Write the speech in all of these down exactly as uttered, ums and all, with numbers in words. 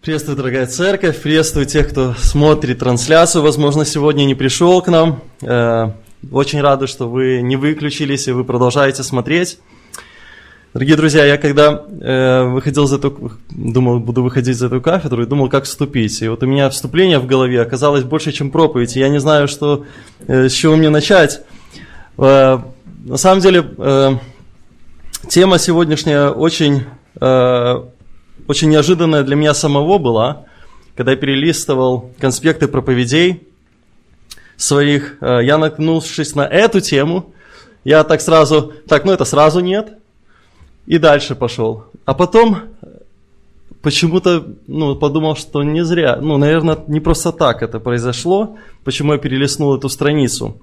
Приветствую, дорогая церковь, приветствую тех, кто смотрит трансляцию, возможно, сегодня не пришел к нам. Очень рады, что вы не выключились и вы продолжаете смотреть. Дорогие друзья, я когда выходил за эту, думал, буду выходить за эту кафедру, и думал, как вступить. И вот у меня вступление в голове оказалось больше, чем проповедь, и я не знаю, что, с чего мне начать. На самом деле, тема сегодняшняя очень... Очень неожиданная для меня самого была, когда я перелистывал конспекты проповедей своих, я наткнувшись на эту тему, я так сразу, так, ну это сразу нет, и дальше пошел. А потом почему-то ну, подумал, что не зря, ну, наверное, не просто так это произошло, почему я перелистнул эту страницу.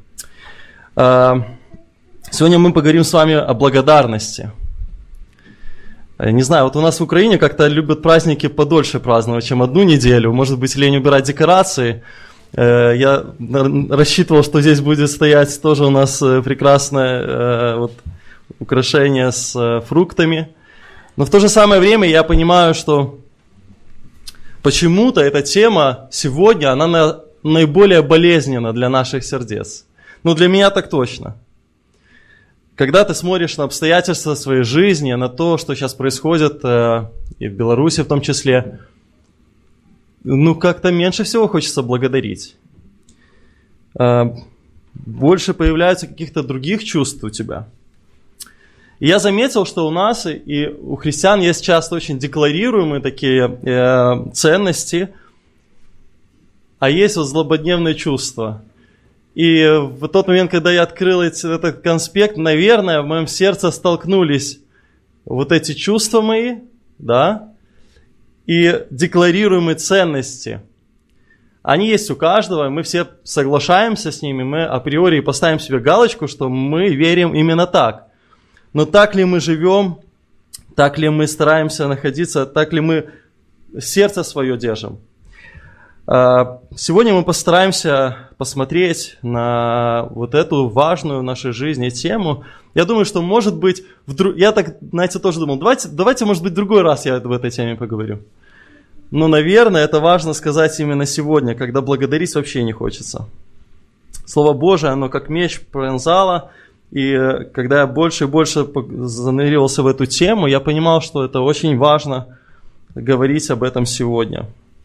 Сегодня мы поговорим с вами о благодарности. Не знаю, вот у нас в Украине как-то любят праздники подольше праздновать, чем одну неделю. Может быть, лень убирать декорации. Я рассчитывал, что здесь будет стоять тоже у нас прекрасное вот, украшение с фруктами. Но в то же самое время я понимаю, что почему-то эта тема сегодня, она наиболее болезненна для наших сердец. Ну, для меня так точно. Когда ты смотришь на обстоятельства своей жизни, на то, что сейчас происходит, э, и в Беларуси в том числе, ну, как-то меньше всего хочется благодарить. Э, больше появляется каких-то других чувств у тебя. И я заметил, что у нас и у христиан есть часто очень декларируемые такие э, ценности, а есть вот злободневные чувства. И в тот момент, когда я открыл этот конспект, наверное, в моем сердце столкнулись вот эти чувства мои, да, и декларируемые ценности. Они есть у каждого, мы все соглашаемся с ними, мы априори поставим себе галочку, что мы верим именно так. Но так ли мы живем, так ли мы стараемся находиться, так ли мы сердце свое держим? Сегодня мы постараемся посмотреть на вот эту важную в нашей жизни тему. Я думаю, что может быть, вдруг... я так, знаете, тоже думал, давайте, давайте, может быть, в другой раз я об этой теме поговорю. Но, наверное, это важно сказать именно сегодня, когда благодарить вообще не хочется. Слово Божие, оно как меч пронзало, и когда я больше и больше занырился в эту тему, я понимал, что это очень важно говорить об этом сегодня.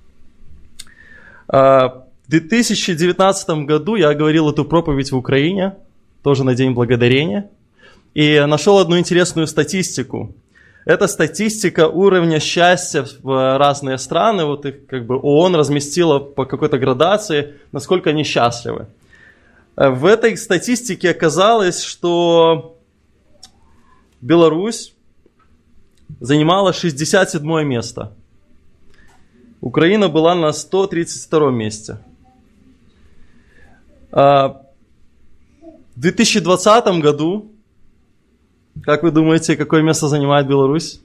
В две тысячи девятнадцатом году я говорил эту проповедь в Украине, тоже на День Благодарения, и нашел одну интересную статистику. Это статистика уровня счастья в разные страны, вот их как бы ООН разместила по какой-то градации, насколько они счастливы. В этой статистике оказалось, что Беларусь занимала шестьдесят седьмое место. Украина была на сто тридцать втором месте. В две тысячи двадцатом году, как вы думаете, какое место занимает Беларусь?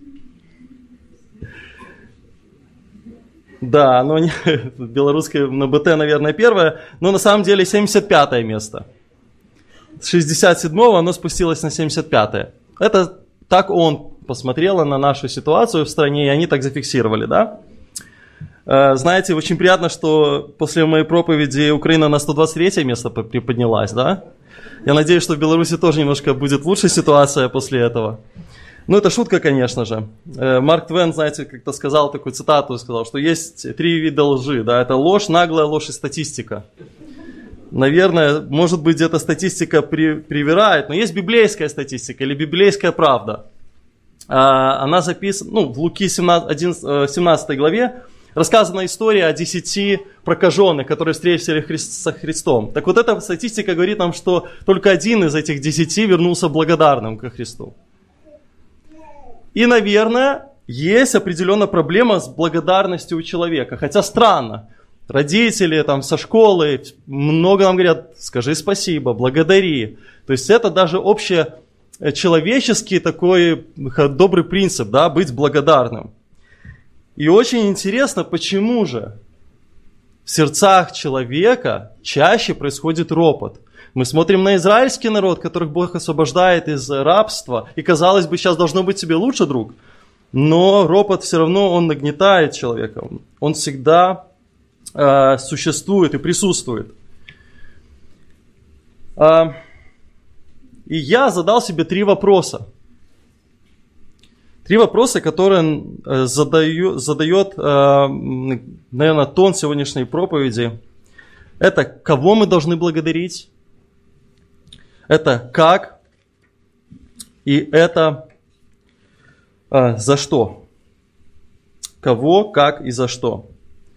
Да, оно не, белорусское на БТ, наверное, первое, но на самом деле семьдесят пятое место. С шестьдесят седьмого оно спустилось на семьдесят пятое. Это так ООН посмотрела на нашу ситуацию в стране, и они так зафиксировали, да? Знаете, очень приятно, что после моей проповеди Украина на сто двадцать третье место приподнялась, да? Я надеюсь, что в Беларуси тоже немножко будет лучше ситуация после этого. Ну, это шутка, конечно же. Марк Твен, знаете, как-то сказал такую цитату, сказал, что есть три вида лжи, да? Это ложь, наглая ложь и статистика. Наверное, может быть, где-то статистика при, привирает, но есть библейская статистика или библейская правда. Она записана, ну, в Луки семнадцатой главе, рассказана история о десяти прокаженных, которые встретились со Христом. Так вот эта статистика говорит нам, что только один из этих десяти вернулся благодарным ко Христу. И, наверное, есть определенная проблема с благодарностью у человека. Хотя странно, родители там со школы много нам говорят, скажи спасибо, благодари. То есть это даже общечеловеческий такой добрый принцип, да, быть благодарным. И очень интересно, почему же в сердцах человека чаще происходит ропот. Мы смотрим на израильский народ, которых Бог освобождает из рабства, и казалось бы, сейчас должно быть тебе лучше, друг. Но ропот все равно, он нагнетает человека. Он всегда э, существует и присутствует. Э, и я задал себе три вопроса. Три вопроса, которые э, задаю, задает, э, наверное, тон сегодняшней проповеди. Это кого мы должны благодарить? Это как? И это э, за что? Кого, как и за что?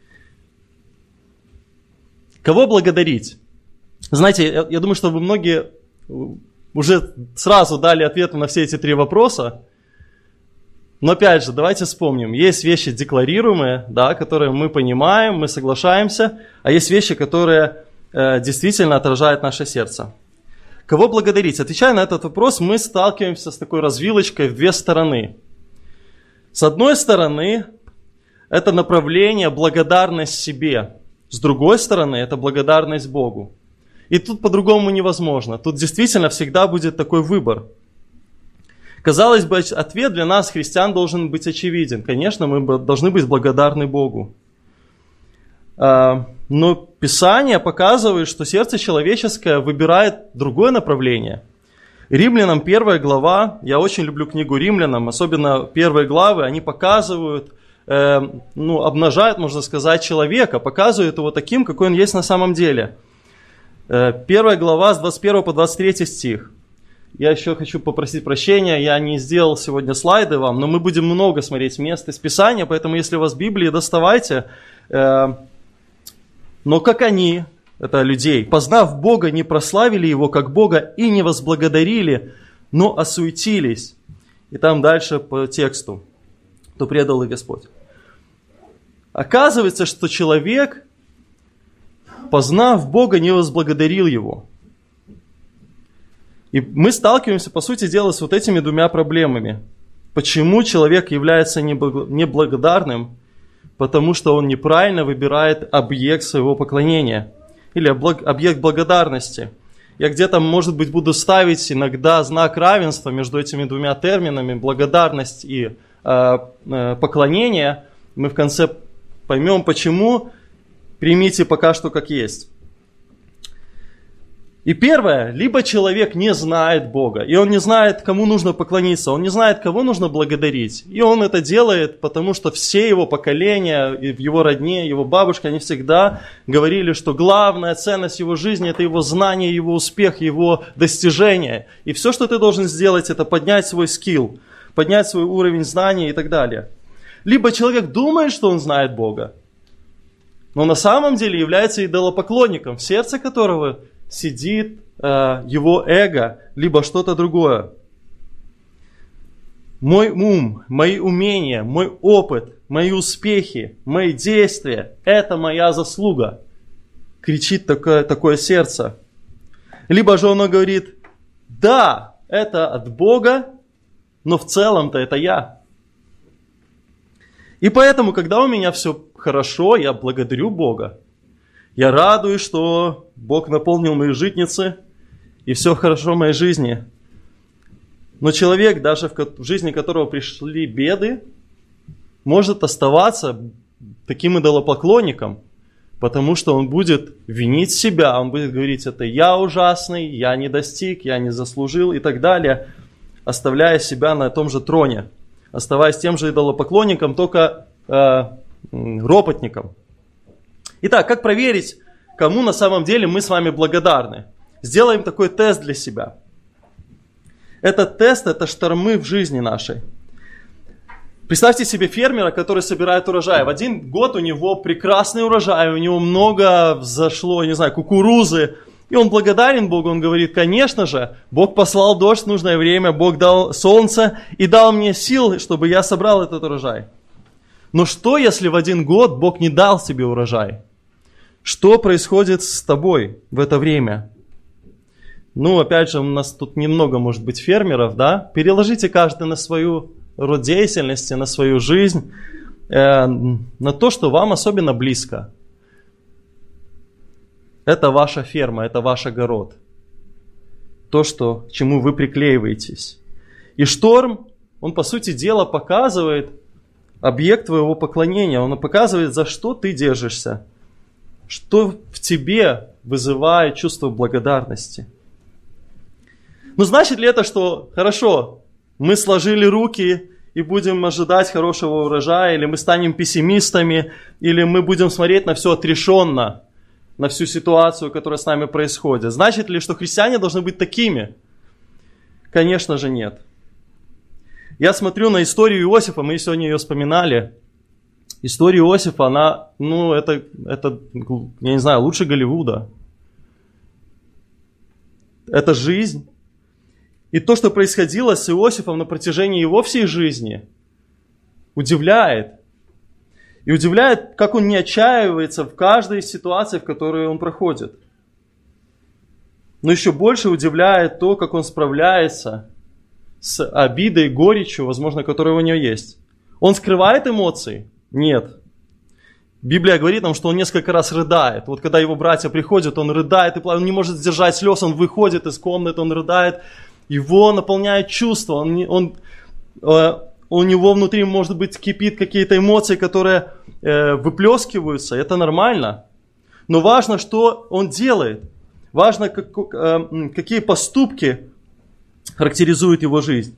Кого благодарить? Знаете, я, я думаю, что вы многие уже сразу дали ответы на все эти три вопроса. Но опять же, давайте вспомним. Есть вещи декларируемые, да, которые мы понимаем, мы соглашаемся, а есть вещи, которые э, действительно отражают наше сердце. Кого благодарить? Отвечая на этот вопрос, мы сталкиваемся с такой развилочкой в две стороны. С одной стороны, это направление благодарность себе. С другой стороны, это благодарность Богу. И тут по-другому невозможно. Тут действительно всегда будет такой выбор. Казалось бы, ответ для нас, христиан, должен быть очевиден. Конечно, мы должны быть благодарны Богу. Но Писание показывает, что сердце человеческое выбирает другое направление. Римлянам первая глава, я очень люблю книгу Римлянам, особенно первые главы, они показывают, ну, обнажают, можно сказать, человека, показывают его таким, какой он есть на самом деле. Первая глава с двадцать первого по двадцать третий стих. Я еще хочу попросить прощения, я не сделал сегодня слайды вам, но мы будем много смотреть мест из Писания, поэтому если у вас Библии, доставайте. Но как они, это людей, познав Бога, не прославили Его как Бога и не возблагодарили, но осуетились. И там дальше по тексту, то предал и Господь. Оказывается, что человек, познав Бога, не возблагодарил Его. И мы сталкиваемся, по сути дела, с вот этими двумя проблемами. Почему человек является неблагодарным? Потому что он неправильно выбирает объект своего поклонения. Или объект благодарности. Я где-то, может быть, буду ставить иногда знак равенства между этими двумя терминами. Благодарность и э, э, поклонение. Мы в конце поймем, почему. Примите пока что как есть. И первое, либо человек не знает Бога, и он не знает, кому нужно поклониться, он не знает, кого нужно благодарить. И он это делает, потому что все его поколения, и в его родне, его бабушки, они всегда говорили, что главная ценность его жизни – это его знание, его успех, его достижение. И все, что ты должен сделать, это поднять свой скилл, поднять свой уровень знаний и так далее. Либо человек думает, что он знает Бога, но на самом деле является идолопоклонником, в сердце которого сидит э, его эго, либо что-то другое. Мой ум, мои умения, мой опыт, мои успехи, мои действия – это моя заслуга. Кричит такое, такое сердце. Либо же оно говорит, да, это от Бога, но в целом-то это я. И поэтому, когда у меня все хорошо, я благодарю Бога. Я радуюсь, что Бог наполнил мои житницы, и все хорошо в моей жизни. Но человек, даже в жизни которого пришли беды, может оставаться таким идолопоклонником, потому что он будет винить себя, он будет говорить, это я ужасный, я не достиг, я не заслужил и так далее, оставляя себя на том же троне, оставаясь тем же идолопоклонником, только э, ропотником. Итак, как проверить, кому на самом деле мы с вами благодарны? Сделаем такой тест для себя. Этот тест – это штормы в жизни нашей. Представьте себе фермера, который собирает урожай. В один год у него прекрасный урожай, у него много взошло, не знаю, кукурузы. И он благодарен Богу, он говорит, конечно же, Бог послал дождь в нужное время, Бог дал солнце и дал мне сил, чтобы я собрал этот урожай. Но что, если в один год Бог не дал тебе урожай? Что происходит с тобой в это время? Ну, опять же, у нас тут немного, может быть, фермеров, да? Переложите каждый на свою род деятельности, на свою жизнь, э, на то, что вам особенно близко. Это ваша ферма, это ваш огород. То, что, к чему вы приклеиваетесь. И шторм, он, по сути дела, показывает объект твоего поклонения. Он показывает, за что ты держишься, что в тебе вызывает чувство благодарности. Ну, значит ли это, что хорошо, мы сложили руки и будем ожидать хорошего урожая, или мы станем пессимистами, или мы будем смотреть на все отрешенно, на всю ситуацию, которая с нами происходит? Значит ли, что христиане должны быть такими? Конечно же нет. Я смотрю на историю Иосифа, мы сегодня ее вспоминали. История Иосифа, она, ну, это, это, я не знаю, лучше Голливуда. Это жизнь. И то, что происходило с Иосифом на протяжении его всей жизни, удивляет. И удивляет, как он не отчаивается в каждой ситуации, в которой он проходит. Но еще больше удивляет то, как он справляется с обидой, горечью, возможно, которая у него есть. Он скрывает эмоции? Нет. Библия говорит нам, что он несколько раз рыдает. Вот когда его братья приходят, он рыдает, и он не может сдержать слез, он выходит из комнаты, он рыдает. Его наполняет чувство, он, он, э, у него внутри, может быть, кипит какие-то эмоции, которые э, выплескиваются, это нормально. Но важно, что он делает. Важно, как, э, какие поступки характеризуют его жизнь.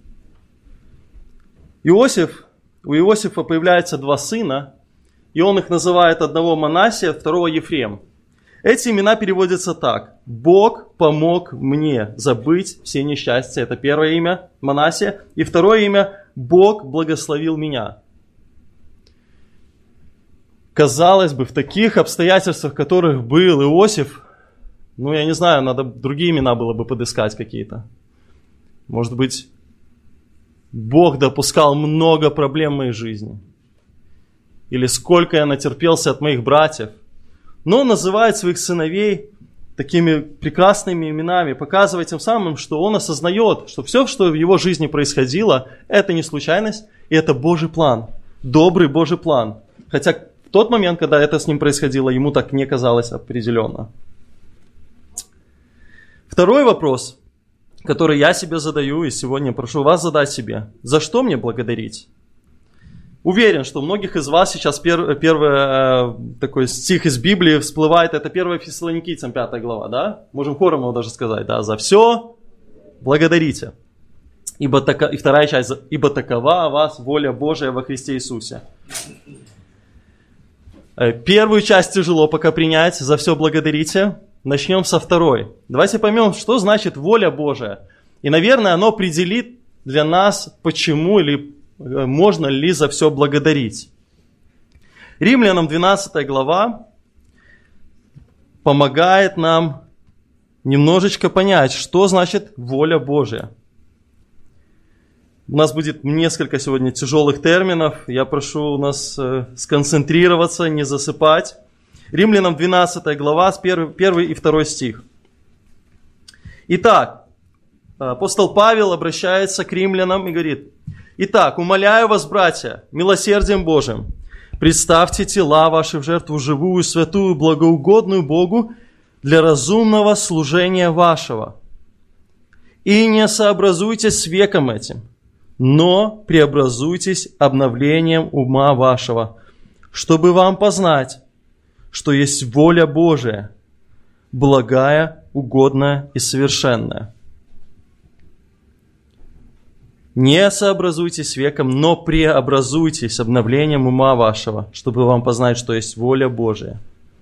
Иосиф, у Иосифа появляются два сына, и он их называет одного Манассия, второго Ефрем. Эти имена переводятся так. Бог помог мне забыть все несчастья. Это первое имя Манассия. И второе имя Бог благословил меня. Казалось бы, в таких обстоятельствах, в которых был Иосиф, ну, я не знаю, надо другие имена было бы подыскать какие-то. Может быть, Бог допускал много проблем в моей жизни. Или сколько я натерпелся от моих братьев. Но он называет своих сыновей такими прекрасными именами, показывая тем самым, что он осознает, что все, что в его жизни происходило, это не случайность, и это Божий план, добрый Божий план. Хотя в тот момент, когда это с ним происходило, ему так не казалось определенно. Второй вопрос, который я себе задаю, и сегодня прошу вас задать себе. За что мне благодарить? Уверен, что у многих из вас сейчас пер, первый э, такой стих из Библии всплывает. Это первое Фессалоникийцам, пятая глава, да? Можем хором его даже сказать, да? За все благодарите. Ибо така, и вторая часть, ибо такова о вас воля Божия во Христе Иисусе. Первую часть тяжело пока принять, за все благодарите. Начнем со второй. Давайте поймем, что значит воля Божия. И, наверное, оно определит для нас, почему или можно ли за все благодарить. Римлянам двенадцатая глава помогает нам немножечко понять, что значит воля Божия. У нас будет несколько сегодня тяжелых терминов. Я прошу нас сконцентрироваться, не засыпать. Римлянам двенадцатая глава, первый и второй стих. Итак, апостол Павел обращается к римлянам и говорит: «Итак, умоляю вас, братья, милосердием Божиим, представьте тела ваши в жертву живую, святую, благоугодную Богу для разумного служения вашего. И не сообразуйтесь с веком этим, но преобразуйтесь обновлением ума вашего, чтобы вам познать, что есть воля Божия, благая, угодная и совершенная. Не сообразуйтесь с веком, но преобразуйтесь обновлением ума вашего, чтобы вам познать, что есть воля Божия».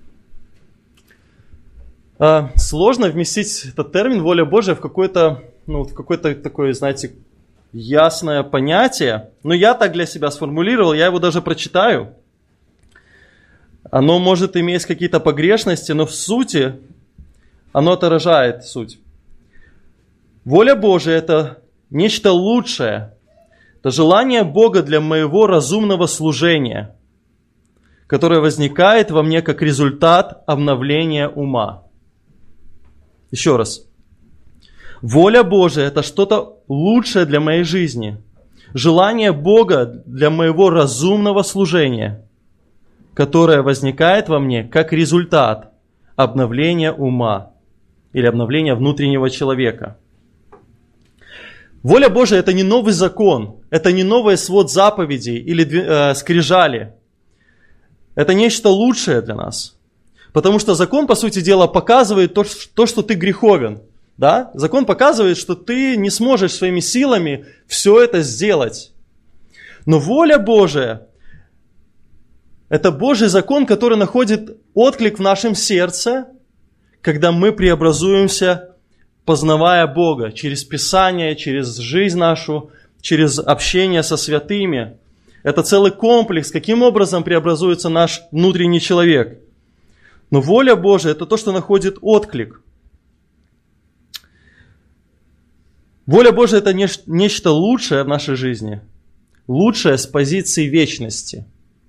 А, сложно вместить этот термин «воля Божия» в какое-то, ну, в какое-то такое, знаете, ясное понятие. Но я так для себя сформулировал, я его даже прочитаю. Оно может иметь какие-то погрешности, но в сути оно отражает суть. Воля Божия – это нечто лучшее. Это желание Бога для моего разумного служения, которое возникает во мне как результат обновления ума. Еще раз. Воля Божия – это что-то лучшее для моей жизни. Желание Бога для моего разумного служения, которое возникает во мне как результат обновления ума или обновления внутреннего человека. Воля Божия – это не новый закон, это не новый свод заповедей или э, скрижали. Это нечто лучшее для нас. Потому что закон, по сути дела, показывает то, то что ты греховен. Да? Закон показывает, что ты не сможешь своими силами все это сделать. Но воля Божия – это Божий закон, который находит отклик в нашем сердце, когда мы преобразуемся, познавая Бога через Писание, через жизнь нашу, через общение со святыми. Это целый комплекс, каким образом преобразуется наш внутренний человек. Но воля Божия – это то, что находит отклик. Воля Божия – это нечто лучшее в нашей жизни, лучшее с позиции вечности.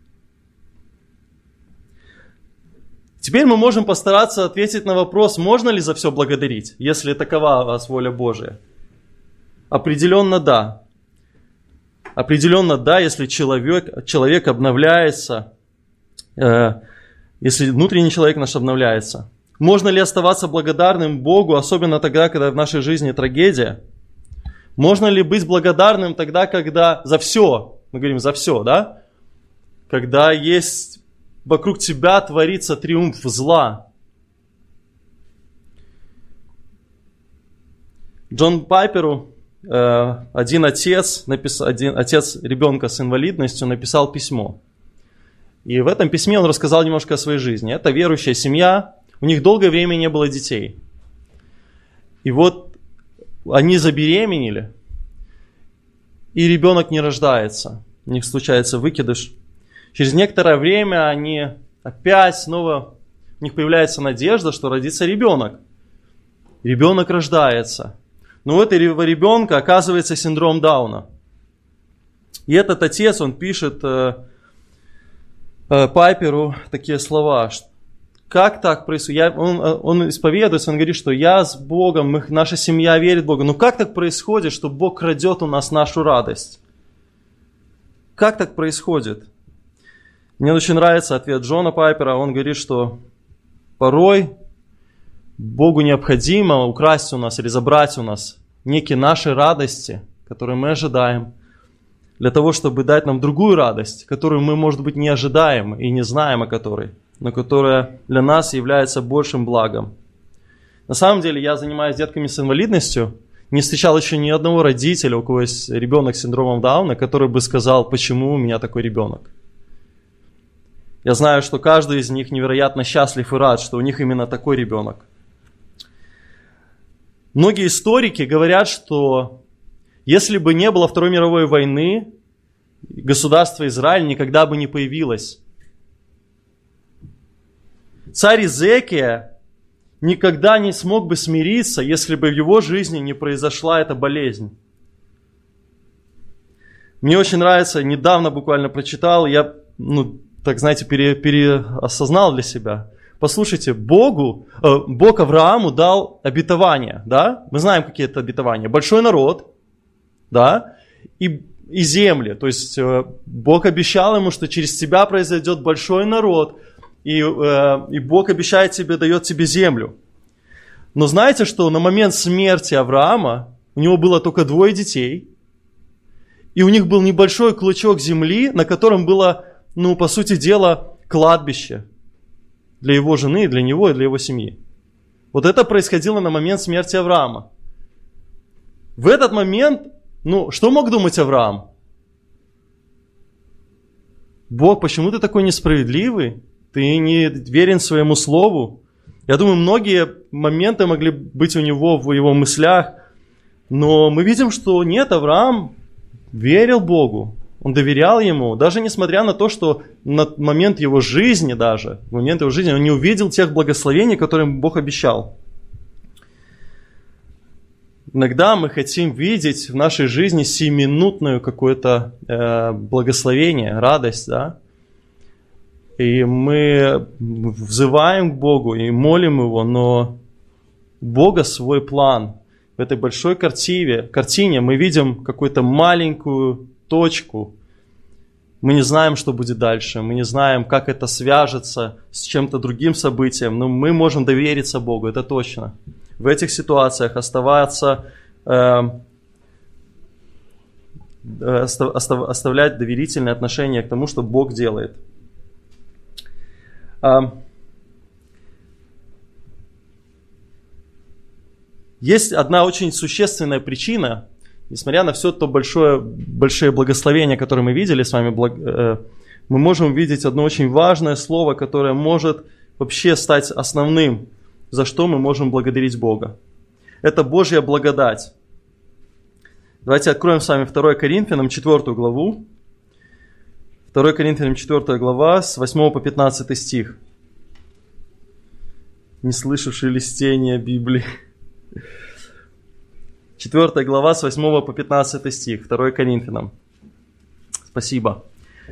Теперь мы можем постараться ответить на вопрос, можно ли за все благодарить, если такова у вас воля Божия. Определенно да. Определенно да, если человек, человек обновляется, э, если внутренний человек наш обновляется. Можно ли оставаться благодарным Богу, особенно тогда, когда в нашей жизни трагедия? Можно ли быть благодарным тогда, когда за все, мы говорим за все, да? Когда есть вокруг тебя творится триумф зла. Джон Пайперу э, один отец, написал, один отец ребенка с инвалидностью написал письмо. И в этом письме он рассказал немножко о своей жизни. Это верующая семья, у них долгое время не было детей. И вот они забеременели, и ребенок не рождается. У них случается выкидыш. Через некоторое время они опять снова, у них появляется надежда, что родится ребенок. Ребенок рождается. Но у этого ребенка оказывается синдром Дауна. И этот отец, он пишет э, э, Пайперу такие слова. Как так происходит? Я, он, он исповедуется, он говорит, что я с Богом, мы, наша семья верит в Бога. Но как так происходит, что Бог крадет у нас нашу радость? Как так происходит? Мне очень нравится ответ Джона Пайпера. Он говорит, что порой Богу необходимо украсть у нас или забрать у нас некие наши радости, которые мы ожидаем, для того, чтобы дать нам другую радость, которую мы, может быть, не ожидаем и не знаем о которой, но которая для нас является большим благом. На самом деле, я занимаюсь детками с инвалидностью, не встречал еще ни одного родителя, у кого есть ребенок с синдромом Дауна, который бы сказал, почему у меня такой ребенок. Я знаю, что каждый из них невероятно счастлив и рад, что у них именно такой ребенок. Многие историки говорят, что если бы не было Второй мировой войны, государство Израиль никогда бы не появилось. Царь Изекия никогда не смог бы смириться, если бы в его жизни не произошла эта болезнь. Мне очень нравится, недавно буквально прочитал, я, ну, так знаете, пере, переосознал для себя. Послушайте, Богу, э, Бог Аврааму дал обетование, да? Мы знаем, какие это обетования. Большой народ, да? И, и земли. То есть э, Бог обещал ему, что через тебя произойдет большой народ. И, э, и Бог обещает тебе, дает тебе землю. Но знаете, что на момент смерти Авраама у него было только двое детей. И у них был небольшой клочок земли, на котором было, ну, по сути дела, кладбище для его жены, для него и для его семьи. Вот это происходило на момент смерти Авраама. В этот момент, ну, что мог думать Авраам? Бог, почему ты такой несправедливый? Ты не верен своему слову? Я думаю, многие моменты могли быть у него в его мыслях, но мы видим, что нет, Авраам верил Богу. Он доверял ему, даже несмотря на то, что на момент его жизни даже, в момент его жизни он не увидел тех благословений, которые ему Бог обещал. Иногда мы хотим видеть в нашей жизни сиюминутное какое-то э, благословение, радость, да? И мы взываем к Богу и молим Его, но у Бога свой план. В этой большой картине, картине мы видим какую-то маленькую точку. Мы не знаем, что будет дальше, мы не знаем, как это свяжется с чем-то другим событием, но мы можем довериться Богу, это точно. В этих ситуациях оставаться, э, оставлять доверительное отношение к тому, что Бог делает. Есть одна очень существенная причина, несмотря на все то большое, большие благословения, которые мы видели с вами, мы можем увидеть одно очень важное слово, которое может вообще стать основным, за что мы можем благодарить Бога. Это Божья благодать. Давайте откроем с вами второе Коринфянам четвёртую главу. второе Коринфянам четвёртая глава с восьмого по пятнадцатый стих. Не слышу шелестения Библии. четвёртая глава с восьмого по пятнадцатый стих. второе Коринфянам. Спасибо.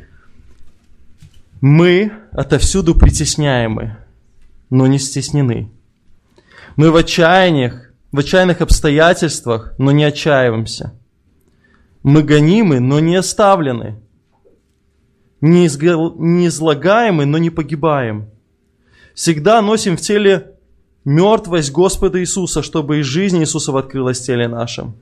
Мы отовсюду притесняемы, но не стеснены. Мы в отчаяниях, в отчаянных обстоятельствах, но не отчаиваемся. Мы гонимы, но не оставлены. Не излагаемы, но не погибаем. Всегда носим в теле мертвость Господа Иисуса, чтобы и жизнь Иисусова открылась в теле нашем.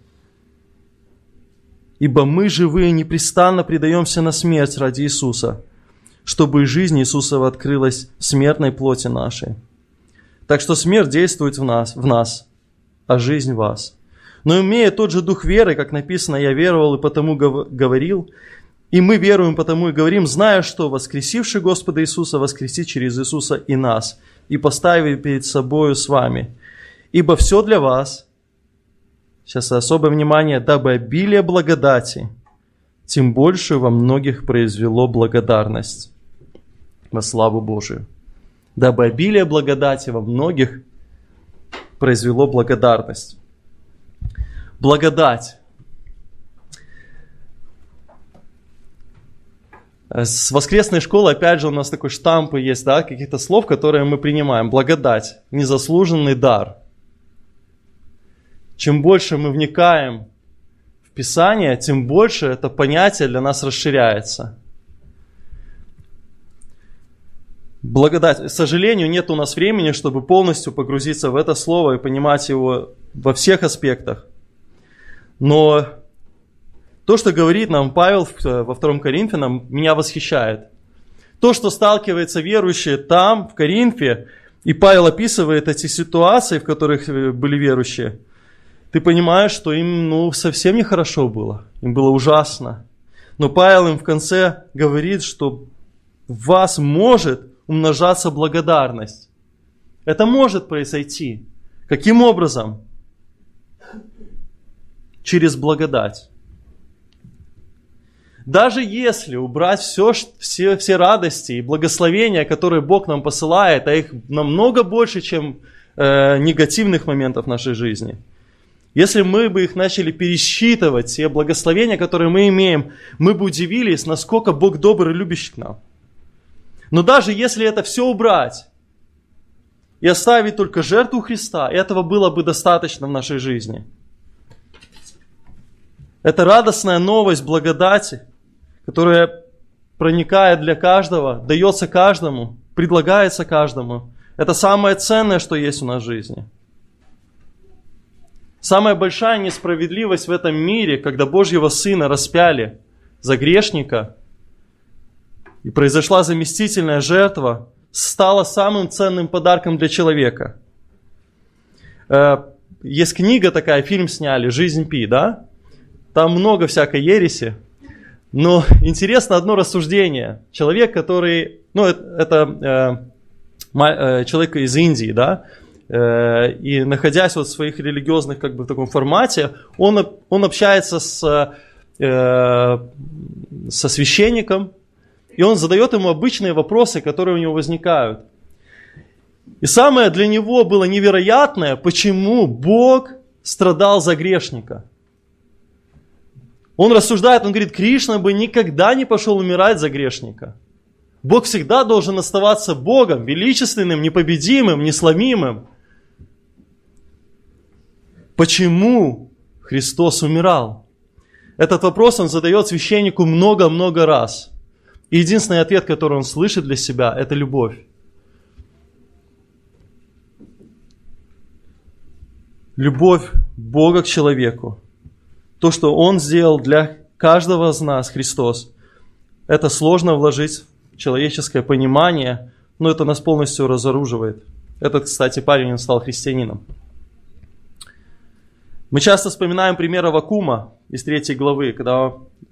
Ибо мы, живые, непрестанно предаемся на смерть ради Иисуса, чтобы и жизнь Иисусова открылась в смертной плоти нашей. Так что смерть действует в нас, в нас, а жизнь в вас. Но имея тот же дух веры, как написано, «Я веровал и потому говорил», и мы веруем, потому и говорим, зная, что воскресивший Господа Иисуса воскресит через Иисуса и нас, и поставив перед собою с вами. Ибо все для вас, сейчас особое внимание, дабы обилие благодати, тем больше во многих произвело благодарность во славу Божию. Дабы обилие благодати во многих произвело благодарность. Благодать. С воскресной школы, опять же, у нас такой штампы есть, да, каких-то слов, которые мы принимаем. Благодать, незаслуженный дар. Чем больше мы вникаем в Писание, тем больше это понятие для нас расширяется. Благодать. К сожалению, нет у нас времени, чтобы полностью погрузиться в это слово и понимать его во всех аспектах. Но то, что говорит нам Павел во втором Коринфянам, меня восхищает. То, что сталкиваются верующие там, в Коринфе, и Павел описывает эти ситуации, в которых были верующие, ты понимаешь, что им ну, совсем нехорошо было, им было ужасно. Но Павел им в конце говорит, что в вас может умножаться благодарность. Это может произойти. Каким образом? Через благодать. Даже если убрать все, все, все радости и благословения, которые Бог нам посылает, а их намного больше, чем э, негативных моментов в нашей жизни, если мы бы их начали пересчитывать, все благословения, которые мы имеем, мы бы удивились, насколько Бог добр и любящий к нам. Но даже если это все убрать и оставить только жертву Христа, этого было бы достаточно в нашей жизни. Это радостная новость благодати, которая проникает для каждого, дается каждому, предлагается каждому. Это самое ценное, что есть у нас в жизни. Самая большая несправедливость в этом мире, когда Божьего Сына распяли за грешника, и произошла заместительная жертва, стала самым ценным подарком для человека. Есть книга такая, фильм сняли, «Жизнь Пи», да? Там много всякой ереси. Но интересно одно рассуждение. Человек, который, ну это, это э, человек из Индии, да, э, и находясь вот в своих религиозных, как бы в таком формате, он, он общается с, э, со священником, и он задает ему обычные вопросы, которые у него возникают. И самое для него было невероятное, почему Бог страдал за грешника. Он рассуждает, он говорит, Кришна бы никогда не пошел умирать за грешника. Бог всегда должен оставаться Богом, величественным, непобедимым, несломимым. Почему Христос умирал? Этот вопрос он задает священнику много-много раз. И единственный ответ, который он слышит для себя, это любовь. Любовь Бога к человеку. То, что Он сделал для каждого из нас Христос. Это сложно вложить в человеческое понимание, но это нас полностью разоруживает. Этот, кстати, парень, он стал христианином. Мы часто вспоминаем пример Аввакума из третьей главы, когда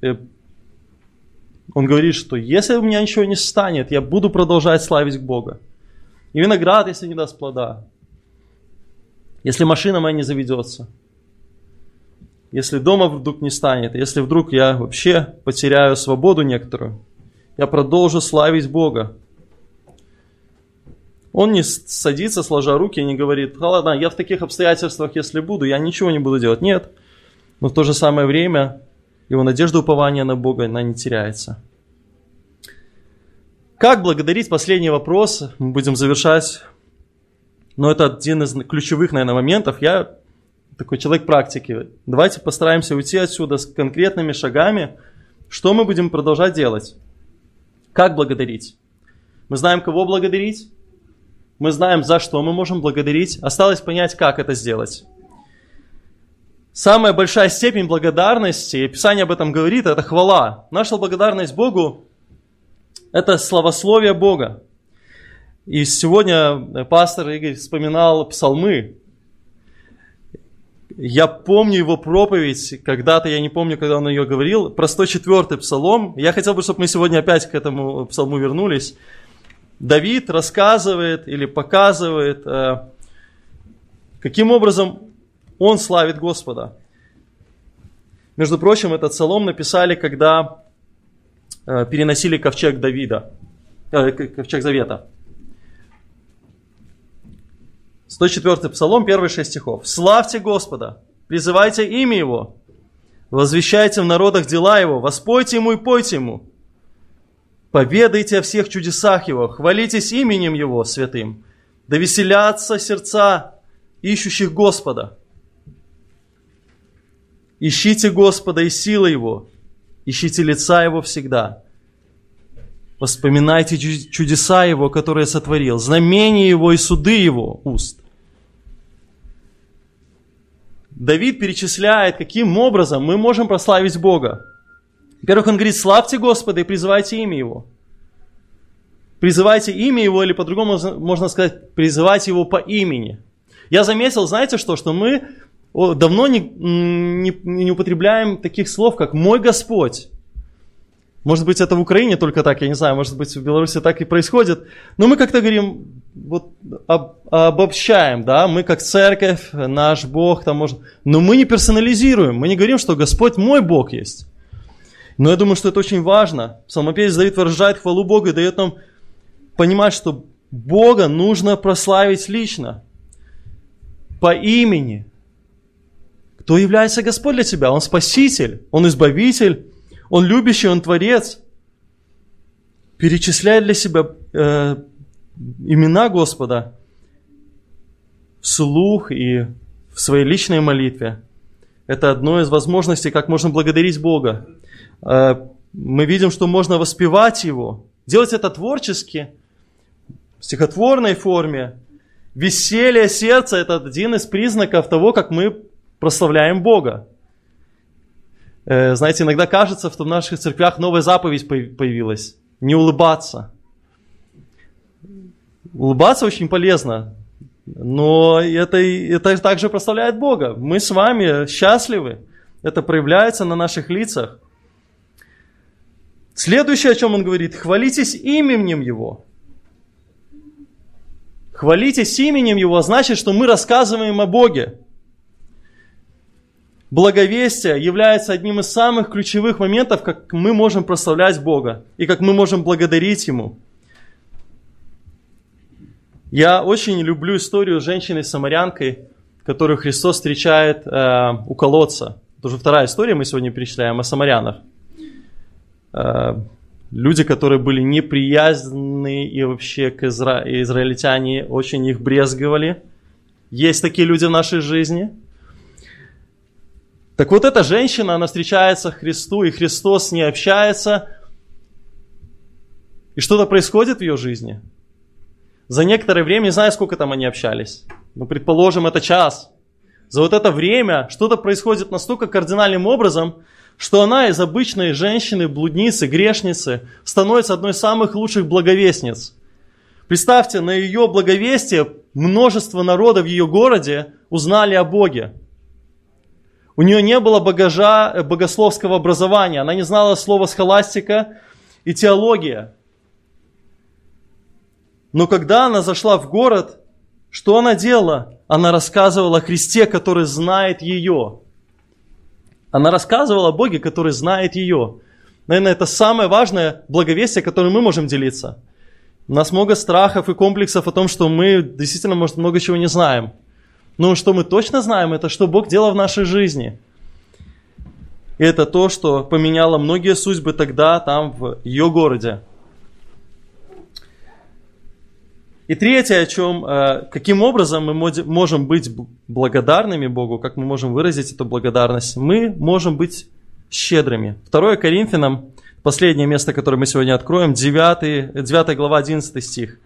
он говорит, что если у меня ничего не станет, я буду продолжать славить Бога. И виноград, если не даст плода, если машина моя не заведется, если дома вдруг не станет, если вдруг я вообще потеряю свободу некоторую, я продолжу славить Бога. Он не садится, сложа руки, и не говорит: да ладно, я в таких обстоятельствах, если буду, я ничего не буду делать. Нет. Но в то же самое время его надежда, упование на Бога, она не теряется. Как благодарить? Последний вопрос. Мы будем завершать. Но это один из ключевых, наверное, моментов. Я такой человек практики. Давайте постараемся уйти отсюда с конкретными шагами. Что мы будем продолжать делать? Как благодарить? Мы знаем, кого благодарить. Мы знаем, за что мы можем благодарить. Осталось понять, как это сделать. Самая большая степень благодарности, и Писание об этом говорит, это хвала. Наша благодарность Богу – это славословие Бога. И сегодня пастор Игорь вспоминал псалмы. Я помню его проповедь, когда-то, я не помню, когда он ее говорил, про сто четвёртый псалом. Я хотел бы, чтобы мы сегодня опять к этому псалму вернулись. Давид рассказывает или показывает, каким образом он славит Господа. Между прочим, этот псалом написали, когда переносили ковчег Давида, ковчег Завета. сто четвёртый псалом, первые шесть стихов. «Славьте Господа, призывайте имя Его, возвещайте в народах дела Его, воспойте Ему и пойте Ему. Поведайте о всех чудесах Его, хвалитесь именем Его святым, да веселятся сердца ищущих Господа. Ищите Господа и силы Его, ищите лица Его всегда. Вспоминайте чудеса Его, которые сотворил, знамения Его и суды Его уст». Давид перечисляет, каким образом мы можем прославить Бога. Во-первых, он говорит: славьте Господа и призывайте имя Его. Призывайте имя Его, или по-другому можно сказать, призывайте Его по имени. Я заметил, знаете что, что мы давно не, не, не употребляем таких слов, как «мой Господь». Может быть, это в Украине только так, я не знаю, может быть, в Беларуси так и происходит. Но мы как-то говорим, вот об, обобщаем, да, мы как церковь, наш Бог, там может... но мы не персонализируем, мы не говорим, что Господь мой Бог есть. Но я думаю, что это очень важно. Псалмопевец Давид выражает хвалу Богу и дает нам понимать, что Бога нужно прославить лично, по имени. Кто является Господь для тебя? Он Спаситель, Он Избавитель, Он любящий, Он Творец. Перечисляй для себя э, имена Господа вслух и в своей личной молитве. Это одно из возможностей, как можно благодарить Бога. Э, мы видим, что можно воспевать Его, делать это творчески, в стихотворной форме. Веселье сердца – это один из признаков того, как мы прославляем Бога. Знаете, иногда кажется, что в наших церквях новая заповедь появилась. Не улыбаться. Улыбаться очень полезно, но это, это также прославляет Бога. Мы с вами счастливы. Это проявляется на наших лицах. Следующее, о чем он говорит: хвалитесь именем Его. Хвалитесь именем Его значит, что мы рассказываем о Боге. Благовестие является одним из самых ключевых моментов, как мы можем прославлять Бога и как мы можем благодарить Ему. Я очень люблю историю с женщиной-самарянкой, которую Христос встречает э, у колодца. Это уже вторая история, мы сегодня перечисляем о самарянах. Э, люди, которые были неприязны и вообще к изра... израильтяне очень их брезговали. Есть такие люди в нашей жизни. Так вот, эта женщина, она встречается к Христу, и Христос с ней общается. И что-то происходит в ее жизни. За некоторое время, не знаю, сколько там они общались, но предположим, это час. За вот это время что-то происходит настолько кардинальным образом, что она из обычной женщины, блудницы, грешницы становится одной из самых лучших благовестниц. Представьте, на ее благовестие множество народа в ее городе узнали о Боге. У нее не было багажа богословского образования, она не знала слова схоластика и теология. Но когда она зашла в город, что она делала? Она рассказывала о Христе, который знает ее. Она рассказывала о Боге, который знает ее. Наверное, это самое важное благовестие, которым мы можем делиться. У нас много страхов и комплексов о том, что мы действительно, может, много чего не знаем. Но что мы точно знаем, это что Бог делал в нашей жизни. И это то, что поменяло многие судьбы тогда, там, в ее городе. И третье, о чем, каким образом мы можем быть благодарными Богу, как мы можем выразить эту благодарность, мы можем быть щедрыми. второе Коринфянам, последнее место, которое мы сегодня откроем, девятая глава, одиннадцатый стих.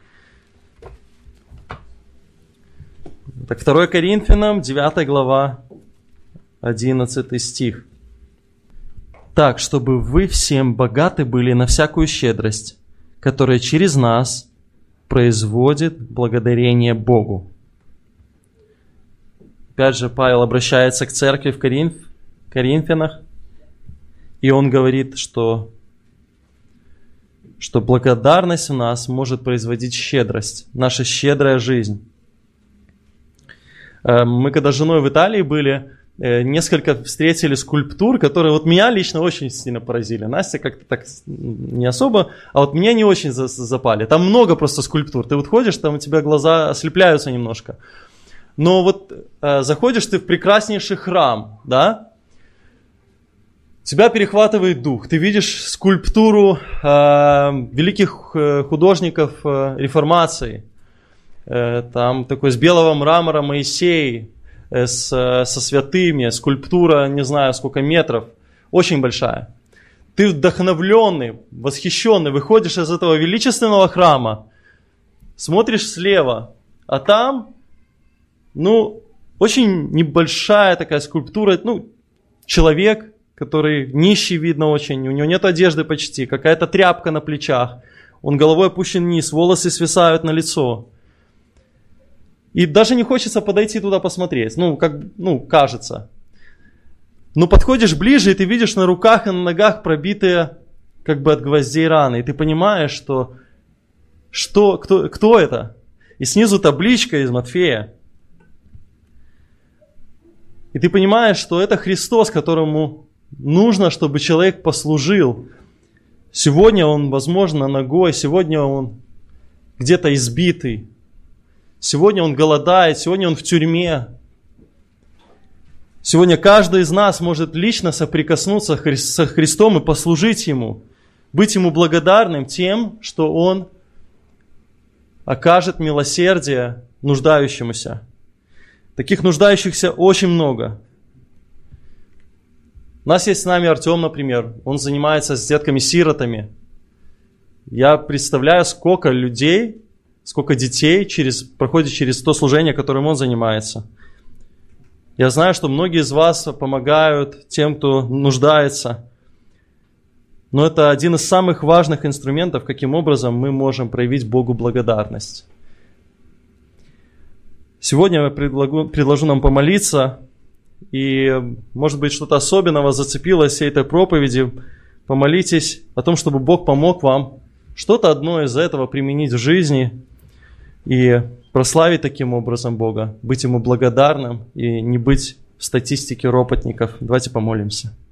Так, второе Коринфянам, девятая глава, одиннадцатый стих. Так, чтобы вы всем богаты были на всякую щедрость, которая через нас производит благодарение Богу. Опять же, Павел обращается к церкви в Коринф, Коринфянах, и он говорит, что, что благодарность у нас может производить щедрость, наша щедрая жизнь. Мы когда с женой в Италии были, несколько встретили скульптур, которые вот меня лично очень сильно поразили. Настя как-то так не особо, а вот меня не очень запали. Там много просто скульптур. Ты вот ходишь, там у тебя глаза ослепляются немножко. Но вот э, заходишь ты в прекраснейший храм, да? Тебя перехватывает дух. Ты видишь скульптуру э, великих художников э, реформации. Э, там такой с белого мрамора Моисей, С, со святыми, скульптура, не знаю сколько метров, очень большая. Ты вдохновленный, восхищенный, выходишь из этого величественного храма, смотришь слева, а там, ну, очень небольшая такая скульптура, ну, человек, который нищий, видно очень, у него нет одежды почти, какая-то тряпка на плечах, он головой опущен вниз, волосы свисают на лицо. И даже не хочется подойти туда посмотреть, ну, как, ну, кажется. Но подходишь ближе, и ты видишь на руках и на ногах пробитые, как бы от гвоздей раны. И ты понимаешь, что, что кто, кто это? И снизу табличка из Матфея. И ты понимаешь, что это Христос, которому нужно, чтобы человек послужил. Сегодня он, возможно, ногой, сегодня он где-то избитый. Сегодня он голодает, сегодня он в тюрьме. Сегодня каждый из нас может лично соприкоснуться со Христом и послужить Ему, быть Ему благодарным тем, что Он окажет милосердие нуждающемуся. Таких нуждающихся очень много. У нас есть с нами Артем, например. Он занимается с детками-сиротами. Я представляю, сколько людей, сколько детей через, проходит через то служение, которым он занимается. Я знаю, что многие из вас помогают тем, кто нуждается. Но это один из самых важных инструментов, каким образом мы можем проявить Богу благодарность. Сегодня я предложу, предложу нам помолиться. И, может быть, что-то особенного зацепилось в всей этой проповеди. Помолитесь о том, чтобы Бог помог вам что-то одно из этого применить в жизни и прославить таким образом Бога, быть Ему благодарным и не быть в статистике ропотников. Давайте помолимся.